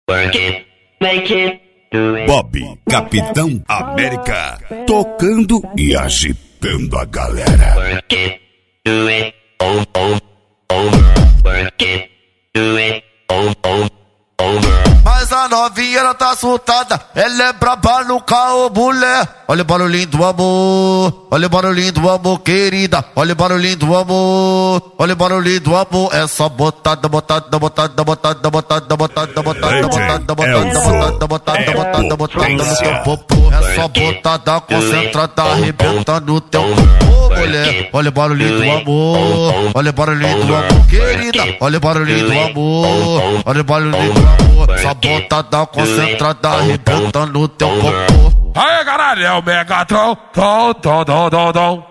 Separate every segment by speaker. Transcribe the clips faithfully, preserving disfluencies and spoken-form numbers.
Speaker 1: Work it, make it, do it.
Speaker 2: Bob, Capitão América, tocando e agitando a galera.
Speaker 1: Work it, do it, over, over, over. Work it, do it, over, over, over.
Speaker 3: Mas a novinha ela tá assustada, ela é braba no carro, mulher. Olha o barulhinho do amor, olha o barulhinho do amor, querida. Olha o barulhinho do amor, olha o barulhinho do amor. É só botada, botada, botada, botada, botada, botada, botada, botada, botada, botada, botada, botada, botada no teu popô. É só botada concentrada, arrebentando no teu popô, mulher. Olha o barulhinho do amor, olha o barulhinho do amor, querida. Olha o barulhinho do amor, olha o barulhinho do amor. Só botada concentrada, arrebentando no teu popô.
Speaker 4: Aê, caralho, é o Megatron, tom, tom, tom, tom, tom.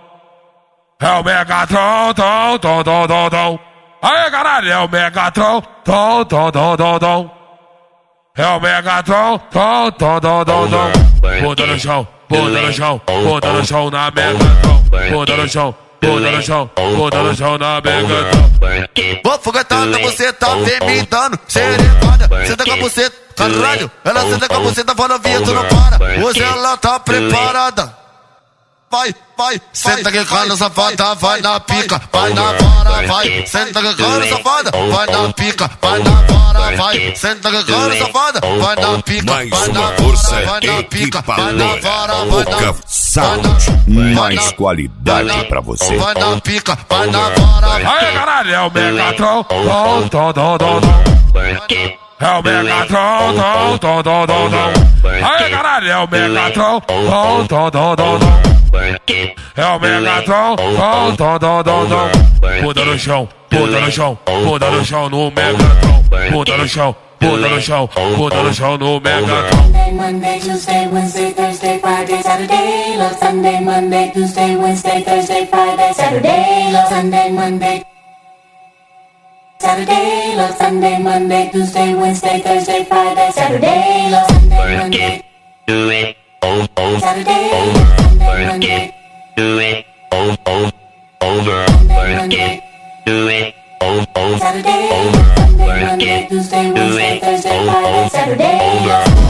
Speaker 4: É o Megatron, tom, tom, tom, tom, tom. Aê, caralho, é o Megatron, tom, tom, tom, tom, tom. É o Megatron, tom, tom, tom, tom, tom. Bunda no chão, bunda no chão, bunda no chão na Megatron. Bunda no chão, bunda no chão, bunda no chão na Megatron.
Speaker 3: Vou foguetada, você tá vomitando, serenada, senta com a buceta, caralho. Ela senta com a buceta, vai novinha, tu não para. Hoje ela tá preparada. Vai, vai, senta que cana safada, vai na pica, vai na vara, vai. Senta que cana safada, vai na pica, vai na vara, vai. Senta que cana safada, vai na pica, vai
Speaker 2: Mais
Speaker 3: na
Speaker 2: uma
Speaker 3: vara,
Speaker 2: força
Speaker 3: vai na pica, vai na vara, vai
Speaker 2: Boca
Speaker 3: na
Speaker 2: Sound, mais qualidade pra você.
Speaker 3: vai na pica, vai na vara.
Speaker 4: Aê, caralho, é o Megatron, tom, tom, tom, tom, tom. É o Megatron, tom, tom, tom, tom, tom. Aê, caralho, é o Megatron, tom, tom, tom, tom, tom. É o Megatron, tom, tom, tom, tom, tom. Bunda no chão, bunda no chão, bunda no chão no Megatron. Bunda no chão, bunda no chão, bunda no chão no Megatron.
Speaker 5: Monday, Monday, Tuesday, Wednesday, Thursday, Friday, Saturday. Love Sunday, Monday, Tuesday, Wednesday, Thursday, Friday, Saturday. Love Sunday, Monday, Saturday. Love Sunday, Monday, Tuesday, Wednesday, Thursday, Friday, Saturday. Love Sunday, Monday,
Speaker 1: Do it, over, over.
Speaker 5: Saturday. Sunday,
Speaker 1: Work
Speaker 5: Monday,
Speaker 1: it, do it, over, over, over.
Speaker 5: Sunday,
Speaker 1: Work
Speaker 5: Monday,
Speaker 1: it, do it, over, over,
Speaker 5: Saturday.
Speaker 1: over.
Speaker 5: Sunday,
Speaker 1: Work
Speaker 5: Monday,
Speaker 1: it,
Speaker 5: Tuesday,
Speaker 1: do
Speaker 5: Wednesday,
Speaker 1: it,
Speaker 5: Thursday,
Speaker 1: over,
Speaker 5: Friday,
Speaker 1: over,
Speaker 5: Saturday.
Speaker 1: over.